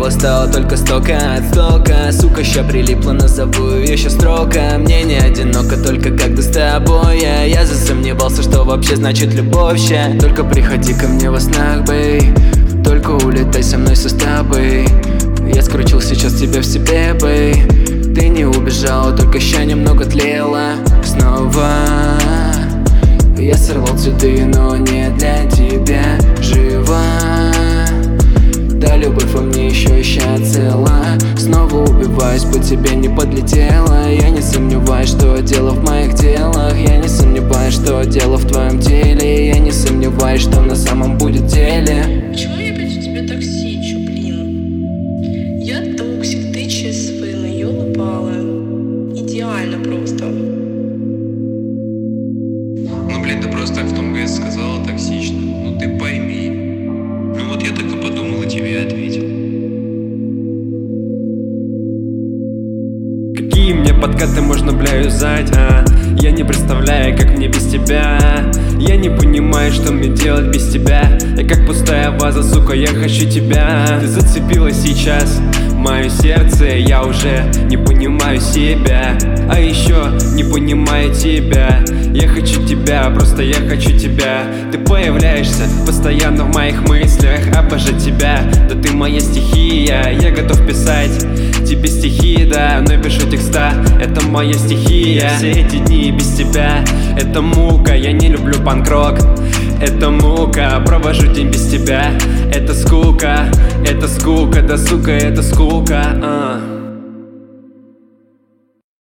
Тело стало только стока от стока. Сука, ща прилипла, назову ее ща строка. Мне не одиноко, только когда с тобой я засомневался, что вообще значит любовь ща. Только приходи ко мне во снах, бэй. Только улетай со мной со стабой. Я скрутил сейчас тебя в себе, бэй. Ты не убежала, только ща немного тлела. Снова я сорвал цветы, но не для тебя. Жива, да, любовь во мне еще ща цела. Снова убиваюсь, по тебе не подлетела. Я не сомневаюсь, что дело в моих делах. Я не сомневаюсь, что дело в твоем теле. Я не сомневаюсь, что на самом будет деле. Почему я опять у тебя токсичу, блин? Я токсик, ты честный, ёлы-палы. Идеально просто. Ну блин, ты просто так в том ГС сказала токсично. Ну ты пойми. Ну вот я так и подумал и тебе ответил. Какие мне подкаты можно, бля, юзать, а? Я не представляю, как мне без тебя. Я не понимаю, что мне делать без тебя. Я как пустая ваза, сука, я хочу тебя. Ты зацепила сейчас мое сердце, я уже не понимаю себя. А еще не понимаю тебя. Я хочу тебя, просто я хочу тебя. Ты появляешься постоянно в моих мыслях. Обожать тебя, да ты моя стихия. Я готов писать тебе стихи, да, но пишу текста, это моя стихия. Все эти дни без тебя, это мука. Я не люблю панк-рок, это мука. Провожу день без тебя, это скука, да сука, это скука.